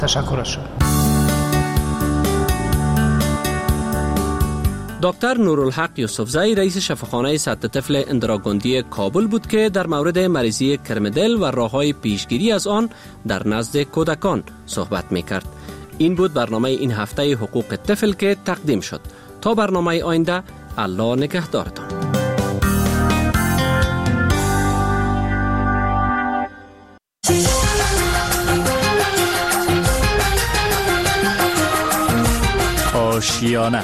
تشکرش. دکتر نورالحق یوسفزئی رئیس شفاخانه سد طفل اندراگاندی کابل بود که در مورد مریضی کرمدل و راه‌های پیشگیری از آن در نزد کودکان صحبت می‌کرد. این بود برنامه این هفته حقوق طفل که تقدیم شد. تا برنامه آینده، الله نگهدارتان. آشیانه،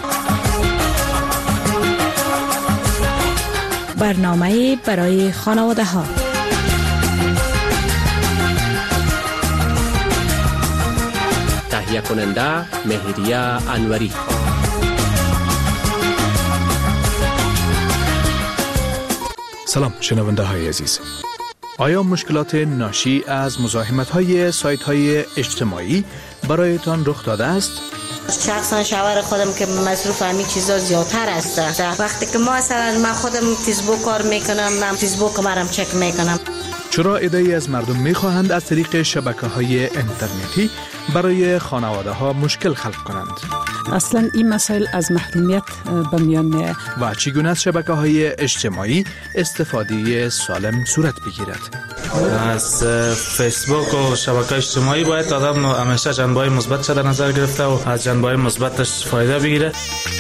برنامه برای خانواده ها. تهیه کننده مهریه انوری. سلام شنونده های عزیز. آیا مشکلات ناشی از مزاحمت های سایت های اجتماعی برایتان رخ داده است؟ شخصا شوهر خودم که مصروف همین چیزا زیادتر است. وقتی که من خودم فیسبوک کار میکنم، من فیسبوک مرم چک میکنم. چرا عده‌ای از مردم میخواهند از طریق شبکه‌های اینترنتی برای خانواده ها مشکل خلق کنند؟ اصلا این مسائل از محرومیت به میان میاد و چگونه از شبکه‌های اجتماعی استفاده سالم صورت بگیرد؟ از فیسبوک و شبکه اجتماعی باید آدم همیشه جنبه‌های مثبت در نظر گرفته و از جنبه‌های مثبتش فایده بگیره.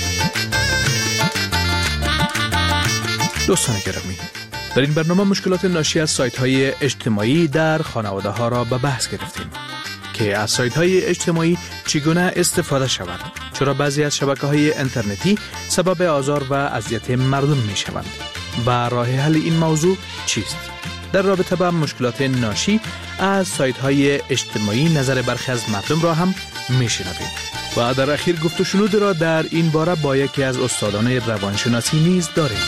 دوستان گرامی، در این برنامه مشکلات ناشی از سایت‌های اجتماعی در خانواده ها را به بحث گرفتیم که از سایت‌های اجتماعی چگونه استفاده شود، چرا بعضی از شبکه‌های اینترنتی سبب آزار و اذیت مردم می‌شوند و راه حل این موضوع چیست؟ در رابطه با مشکلات ناشی از سایت‌های اجتماعی نظر برخی از مردم را هم می‌شنویم و در اخیر گفت و شنود را در این باره با یکی از استادان روانشناسی نیز داریم.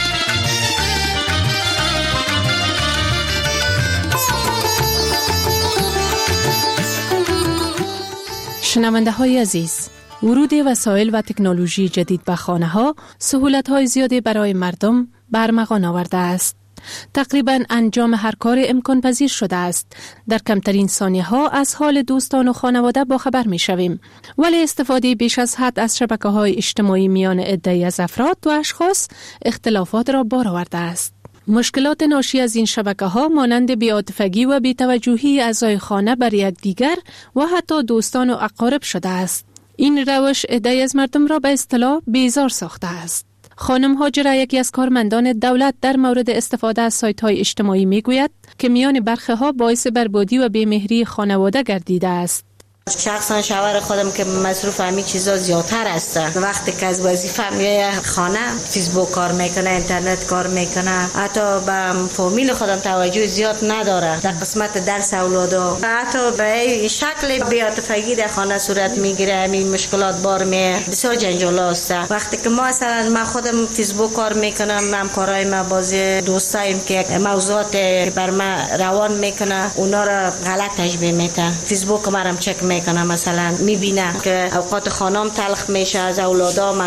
شنونده های عزیز، ورود وسایل و تکنولوژی جدید به خانه ها سهولت های زیادی برای مردم برمغان آورده است. تقریبا انجام هر کار امکان پذیر شده است. در کمترین ثانیه ها از حال دوستان و خانواده باخبر می شویم. ولی استفاده بیش از حد از شبکه های اجتماعی میان عده‌ای از افراد و اشخاص اختلافات را بار آورده است. مشکلات ناشی از این شبکه ها مانند بی‌عاطفگی و بی‌توجهی اعضای خانه بر یکدیگر و حتی دوستان و اقارب شده است. این روش عده‌ای از مردم را به اصطلاح بیزار ساخته است. خانم هاجره، یکی از کارمندان دولت، در مورد استفاده از سایت‌های اجتماعی میگوید که میان برخی ها باعث بربادی و بی‌مهری خانواده گردیده است. شخصا شوهر خودم که مصروف همین چیزا زیادتر است. وقتی که از وظیفه میای خانه، فیسبوک کار میکنه، اینترنت کار میکنه، حتی به فامیل خودم توجه زیاد نداره در قسمت درس اولادا، حتی به شکل بی‌عاطفگی در خانه صورت میگیره. همین مشکلات بار می بسیار جنجال است. وقتی که من خودم فیسبوک کار میکنم، من کارهای ما بازی دوستایم که موضوعات بر ما روان میکنه اونا را غلط تشبیه میکنه. فیسبوک مرم چک میکنه، مثلا میبینه که اوقات خانم تلخ میشه، از اولادام،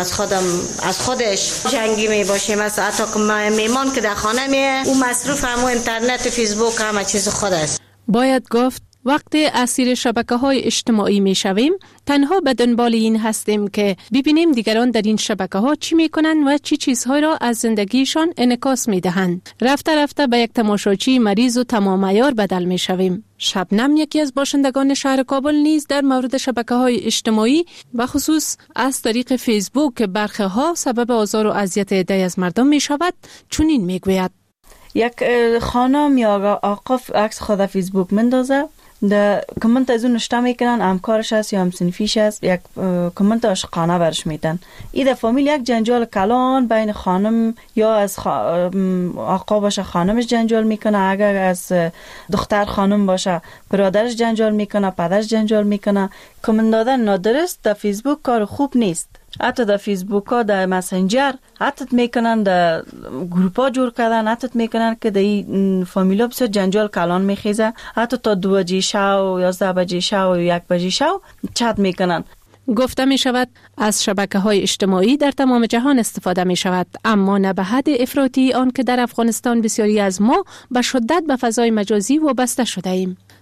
از خودش جنگی میباشه. مثلا حتی که میمان که در خانه میه او مصروف همو اینترنت و فیسبوک همه چیز خود است. باید گفت وقتی اسیر شبکه‌های اجتماعی میشویم، تنها به دنبال این هستیم که ببینیم دیگران در این شبکه‌ها چی میکنن و چی چیزهای را از زندگیشان انعکاس میدهند. رفته رفته به یک تماشاچی مریض و تمام عیار بدل میشویم. شبنم، یکی از باشندگان شهر کابل، نیز در مورد شبکه‌های اجتماعی و خصوص از طریق فیسبوک که برخی ها سبب آزار و اذیت عده‌ای از مردم میشود، چنین میگوید: یک خانم یا آقا عکس خود فیسبوک مندازه، در کامنت از اون نشته میکنن، همکارش هست یا همسنفیش هست، یک کامنت عاشقانه برش میدن. این در فامیل یک جنجال کلان بین خانم یا از آقا باشه خانمش جنجال میکنه، اگر از دختر خانم باشه برادرش جنجال میکنه، پدرش جنجال میکنه. کامنت دادن نادرست در فیسبوک کار خوب نیست. حتی در فیسبوک ها، در مسنجر حتی میکنن، در گروپ ها جور کردن، حتی میکنن که در این فامیلا بسیار جنجال کلان میخیزه، حتی تا 2 بجه شو، 11 بجه شو، 1 بجه شو چت میکنن. گفته می شود از شبکه‌های اجتماعی در تمام جهان استفاده می شود، اما نه به حد افراطی آن که در افغانستان بسیاری از ما به شدت به فضای مجازی وابسته شده ایم.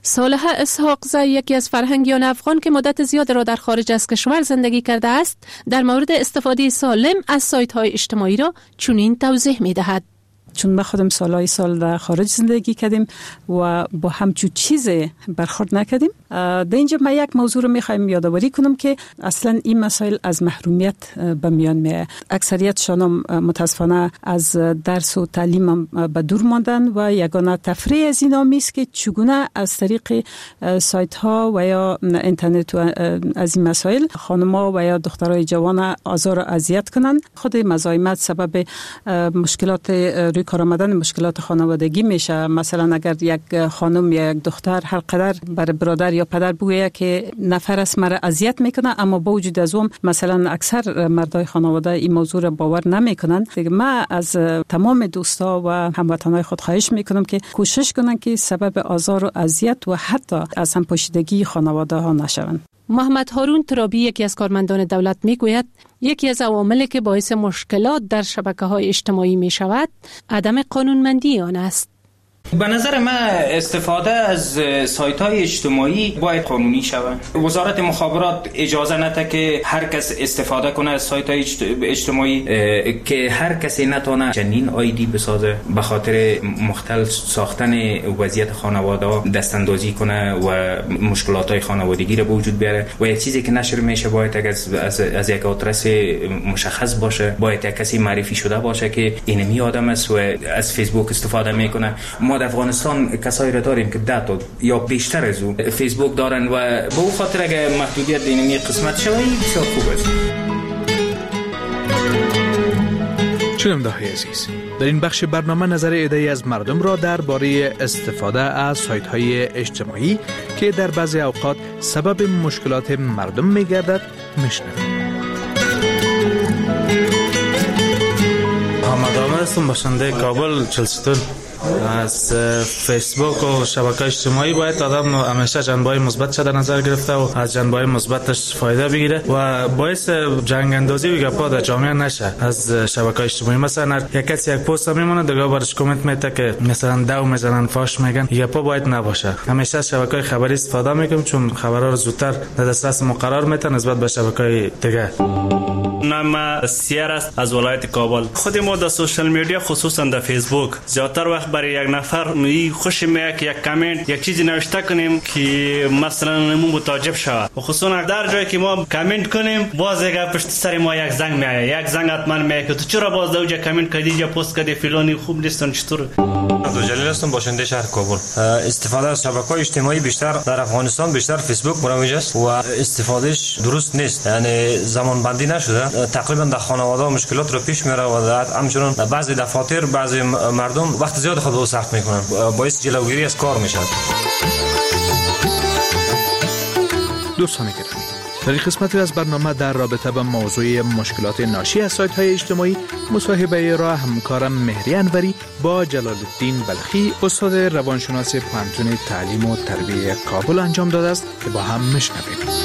صالح اسحاقزی، یکی از فرهنگیان افغان که مدت زیاد را در خارج از کشور زندگی کرده است، در مورد استفاده سالم از سایت‌های اجتماعی را چنین توضیح می‌دهد. چون ما خودم سالهای سال در خارج زندگی کردیم و با همچون چیز برخورد نکردیم. در اینجا من یک موضوع رو میخوایم یادآوری کنم که اصلا این مسائل از محرومیت به میان میاد. اکثریتشان متاسفانه از درس و تعلیم به دور ماندن و یگانه تفریح از اینا میست که چگونه از طریق سایت ها و یا اینترنت و از این مسائل خانم‌ها و یا دخترای جوان آزار و اذیت کنن. خود مزاحمت سبب مشکلات روی کار آمدن مشکلات خانوادگی میشه. مثلا اگر یک خانم یا یک دختر هر قدر برای برادر یا پدر بگویه که نفر است مرا اذیت میکنه، اما با وجود از اون مثلا اکثر مردای خانواده این موضوع را باور نمیکنن. من از تمام دوستا و هموطنای خود خواهش میکنم که کوشش کنن که سبب آزار و اذیت و حتی از هم پوشیدگی خانواده ها نشوند. محمد هارون ترابی، یکی از کارمندان دولت، میگوید یکی از عواملی که باعث مشکلات در شبکه‌های اجتماعی میشود عدم قانونمندی آن است. به نظر من استفاده از سایت‌های اجتماعی باید قانونی شود. وزارت مخابرات اجازه نده که هر کس استفاده کنه از سایت‌های اجتماعی، که هر کسی نتونه چنین آیدی بسازه به خاطر مختل ساختن وضعیت خانواده دستاندازی کنه و مشکلات‌های خانوادگی را به وجود بیاره. و یک چیزی که نشر میشه باید از یک آدرس مشخص باشه، باید یک کسی معرفی شده باشه که اینمی آدم است و از فیسبوک استفاده میکنه. ما در افغانستان کسایی را داریم که 10 تا یا بیشتر از او فیسبوک دارن و به او خاطر اگه محدودیت اینمی قسمت شوی بسیار خوب است. شنونده‌های عزیز، در این بخش برنامه نظر عده‌ای از مردم را درباره استفاده از سایت‌های اجتماعی که در بعضی اوقات سبب مشکلات مردم می‌گردد میشنویم. محمد عامر هستم، باشنده کابل چلستون. از فیسبوک و شبکه‌های اجتماعی باید آدم همیشه جنبه‌های مثبت در نظر گرفته و از جنبه‌های مثبتش فایده بگیره و باعث جنگ اندازی و گپا در جامعه نشه از شبکه‌های اجتماعی. مثلا یک کسی یک پست میمونه دیگه برش کامنت میده که مثلا دو میزنن فاش میگن، گپا باید نباشه. همیشه از شبکه‌های خبری استفاده میکنم چون خبرها رو زودتر در دسترس ما قرار میده نسبت به شبکه‌های دیگه. نام سیار است از ولایت کابل. خود ما در سوشال میدیا خصوصا در فیسبوک زیادتر وقت برای یک نفر خوش میاد که یک کامنت یک چیزی نوشته کنیم که مثلا نمون متعجب شود و خصوصا در جایی که ما کامنت کنیم باز یک پشت سر ما یک زنگ میاد، یک زنگ حتما میاد که تو چرا باز دوجا کامنت کردی یا پست کردی فلانی خوب نیستن چطور. عبدالجلیل هستم، باشنده شهر کابل. استفاده از شبکه‌های اجتماعی بیشتر در افغانستان بیشتر فیسبوک مروج است و استفادهش درست نیست، یعنی زمان بندی نشده. تقریبا در خانواده مشکلات رو پیش میاره و همچنین بعضی دفاتر بعضی مردم وقت زیاد خود رو صرف میکنن، باعث جلوگیری از کار میشه. دوستان گرامی، در این قسمتی از برنامه در رابطه با موضوع مشکلات ناشی از سایت‌های اجتماعی مصاحبه را همکارم مهری انوری با جلال الدین بلخی، استاد روانشناسی پوهنتون تعلیم و تربیت کابل انجام داده است که با هم میشنویم.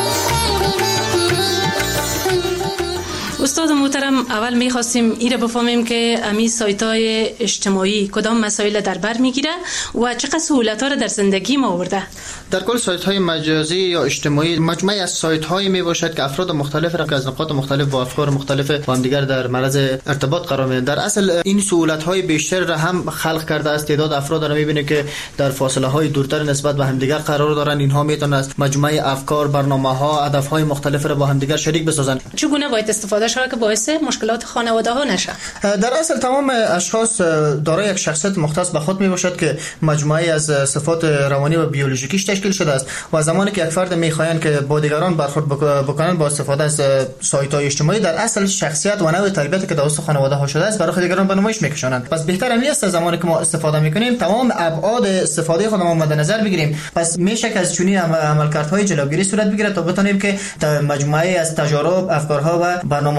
استاد محترم، اول می‌خواستیم این را بفهمیم که امی سایت‌های اجتماعی کدام مسائل در بر می‌گیره و چقدر سهولت‌ها را در زندگی ما آورده. در کل سایت‌های مجازی یا اجتماعی مجموعه از سایت‌هایی میباشد که افراد مختلف را که از نقاط مختلف با افکار مختلف با هم دیگر در معرض ارتباط قرار میدن. در اصل این سهولت‌های بیشتر را هم خلق کرده است. تعداد افراد را می‌بینید که در فاصله‌های دورتر نسبت به هم دیگر قرار دارند. اینها میتونن از مجموعه افکار، برنامه‌ها، هدف‌های مختلف را با هم دیگر شریک بسازند. چگونه باید استفاده شود که باعث مشکلات خانواده‌ها نشه؟ در اصل تمام اشخاص دارای یک شخصیت مختص به خود میباشد که مجموعه از صفات روانی و بیولوژیکیش تشکیل شده است و زمانی که یک فرد میخواهند که با دیگران برخورد بکنند با استفاده از سایت‌های اجتماعی در اصل شخصیت و نوع تربیتی که توسط خانواده ها شده است برای دیگران به نمایش میکشانند. پس بهتر است زمانی که ما استفاده میکنیم تمام ابعاد استفاده خودمون مد نظر بگیریم. پس میشه که از چنین عملکردهای جلوگیری صورت بگیره تا بتونیم که مجموعه از تجارب، افکارها و برنامه‌ها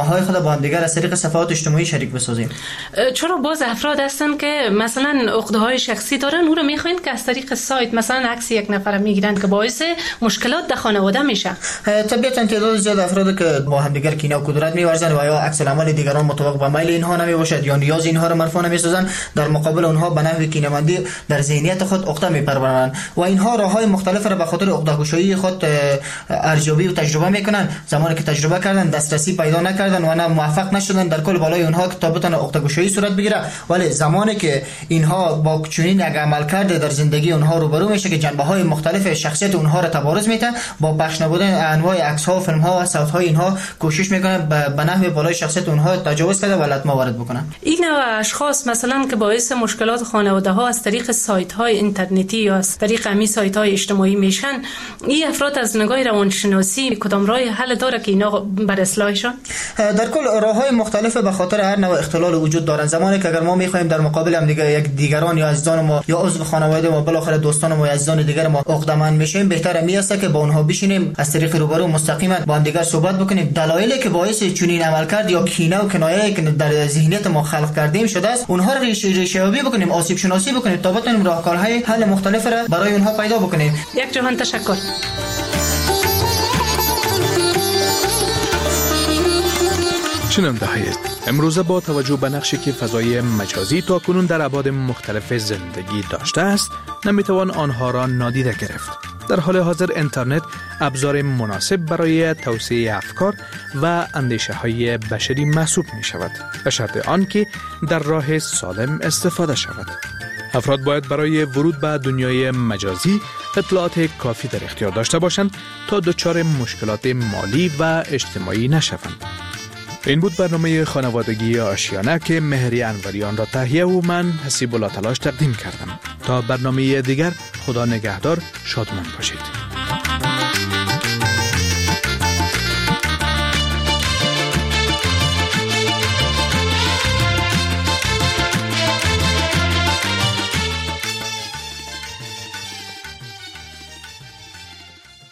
های خود با هم دیگر از طریق صفحات اجتماعی شریک بسازیم. چرا باز افراد هستن که مثلا عقده‌های شخصی دارن اون رو میخواین که از طریق سایت مثلا عکس یک نفر میگیرن که باعث مشکلات در خانواده میشه؟ طبیعتا تعداد زیاد افراد که با هم دیگر کینه و کدورت می‌ورزند و یا عکس العمل دیگران مطابق با میل اینها نمیباشد یا نیاز اینها را مرفوع نمی‌سازند، در مقابل اونها به نحو کینه‌مندی در ذهنیت خود عقده می‌پرورند و اینها راه‌های مختلف را به خاطر عقده‌گشایی خود ارزیابی و تجربه می‌کنند. زمانی که تجربه کردن دسترسی پیدا نکردن و نه موفق نشدن در کل بالای اونها که تا بتونه عقده‌گشایی صورت بگیره، ولی زمانی که اینها با چنین یک عمل کرده در زندگی اونها روبرو میشه که جنبه‌های مختلف شخصیت اونها را تبارز میده، با پخش نبودن انواع عکس‌ها و فیلم‌ها و صوت‌های اینها کوشش میکنن به نحو بالای شخصیت اونها تجاوز کرده و لطمه وارد بکنن. این نوع اشخاص مثلا که باعث مشکلات خانواده‌ها از طریق سایت‌های اینترنتی یا از طریق امی سایت‌های اجتماعی میشن، این افراد از نگاه روانشناسی کدام راه حل داره که اینا بر اصلاحشون؟ در کل راه‌های مختلف به خاطر هر نوع اختلال وجود دارن. زمانی که اگر ما می‌خوایم در مقابل هم دیگران یا عزیزان ما یا عضو خانواده ما بالاخره دوستان ما یا عزیزان دیگر ما عقده‌مند میشیم، بهتره میاسته که با اونها بشینیم از طریق روبرو مستقیما با هم دیگر صحبت بکنیم. دلایلی که باعث چنین عملکرد یا کینه و کنایه‌ای که در ذهنیت ما خلق کردیم شده است، اونها رو ریشه‌یابی بکنیم، آسیب شناسی بکنیم تا بتونیم راهکارهای حل مختلف را برای اونها پیدا بکنیم. یک جهان تشکر. شنونده‌های امروزه با توجه به نقشی که فضای مجازی تاکنون در ابعاد مختلف زندگی داشته است، نمیتوان آنها را نادیده گرفت. در حال حاضر اینترنت ابزار مناسب برای توسعه افکار و اندیشه‌های بشری محسوب می شود، به شرط آنکه در راه سالم استفاده شود. افراد باید برای ورود به دنیای مجازی اطلاعات کافی در اختیار داشته باشند تا دچار مشکلات مالی و اجتماعی نشوند. این بود برنامه خانوادگی آشیانه که مهری انوریان را تهیه و من حسیب الله تلاش تقدیم کردم. تا برنامه دیگر، خدا نگهدار، شادمان باشید.